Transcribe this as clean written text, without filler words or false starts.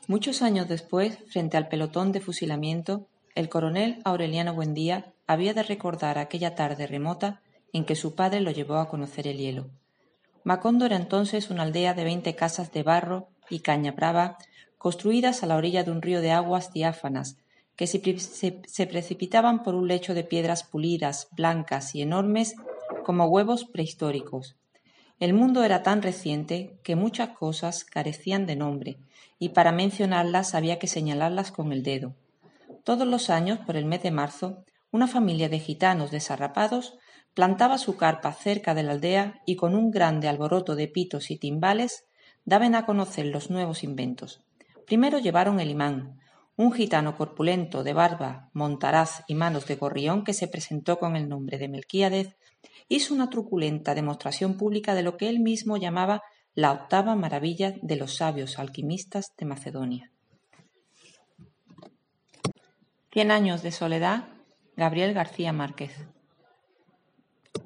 Muchos años después, frente al pelotón de fusilamiento, el coronel Aureliano Buendía había de recordar aquella tarde remota en que su padre lo llevó a conocer el hielo. Macondo era entonces una aldea de 20 casas de barro y caña brava construidas a la orilla de un río de aguas diáfanas que se precipitaban por un lecho de piedras pulidas, blancas y enormes como huevos prehistóricos. El mundo era tan reciente que muchas cosas carecían de nombre y para mencionarlas había que señalarlas con el dedo. Todos los años, por el mes de marzo, una familia de gitanos desarrapados plantaba su carpa cerca de la aldea y con un grande alboroto de pitos y timbales daban a conocer los nuevos inventos. Primero llevaron el imán, un gitano corpulento de barba, montaraz y manos de gorrión que se presentó con el nombre de Melquíadez, hizo una truculenta demostración pública de lo que él mismo llamaba la octava maravilla de los sabios alquimistas de Macedonia. 100 años de soledad, Gabriel García Márquez.